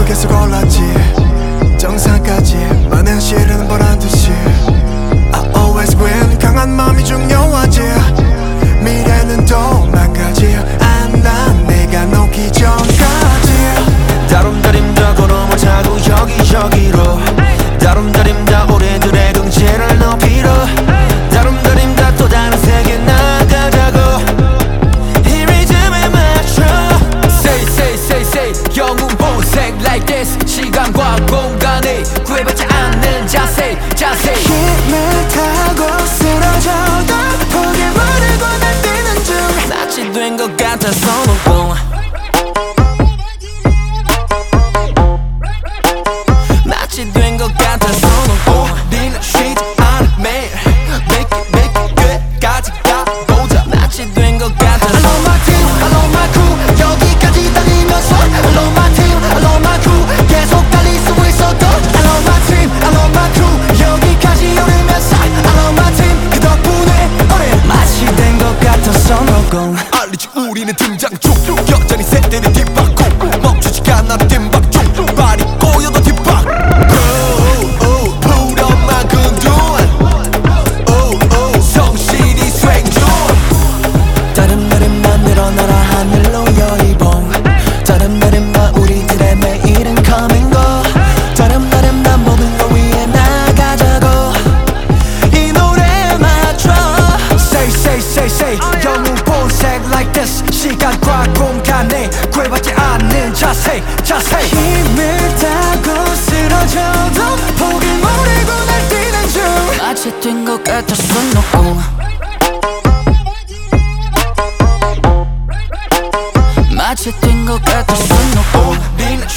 계속 올랐지 정상까지 많은 실은 보란듯이 I always win 강한 마음이 중요하지 미래는 또 망가지 난 내가 놓기 전까지 다름다림다 걸어보자고 여기저기로 다름다림다 우리들의 경제를 높이러 다름다림다 또 다른 세계 나가자고 이 리듬에 맞춰 Say say say say 영웅 본색 like this 시간과 공간에 구애받지 않는 자세 힘을 타고 쓰러져도 포기 모르고 날뛰는 중 낯이 된 것 같아서 놓고 낯이 된 것 같아서 놓고 우리는 쉬지 않아 매일 Make it 끝까지 가보자 낯이 된 것 같아서 I love my team, I love my crew 여기까지 달리면서 I love my team, I love my crew 계속 달릴 수 있어도 I love my team, I love my crew 여기까지 오르면서 I love my team 그 덕분에 우린 낯이 된 것 같아서 놓고 알리지 우리는 등장 중 여전히 세대는 뒷바퀴 멈추지가 않아 뒷박 중 발이 꼬여도 뒷박 푸른만 근둔 성실히 수행 중 다른 날에만 늘어나라 하늘로 여의봉 다른 날에만 우리들의 매일은 coming go 다른 날에만 모든 걸 위해 나가자고 이 노래에 맞춰 Say say say say 영웅 본색 like this 시간과 공간에 구애받지 않는 자세 힘을 타고 쓰러져도 포기를 모르고 날뛰는 중 낯이 된 것 같아서 놓고 낯이 된 것 같아서 놓고 우리는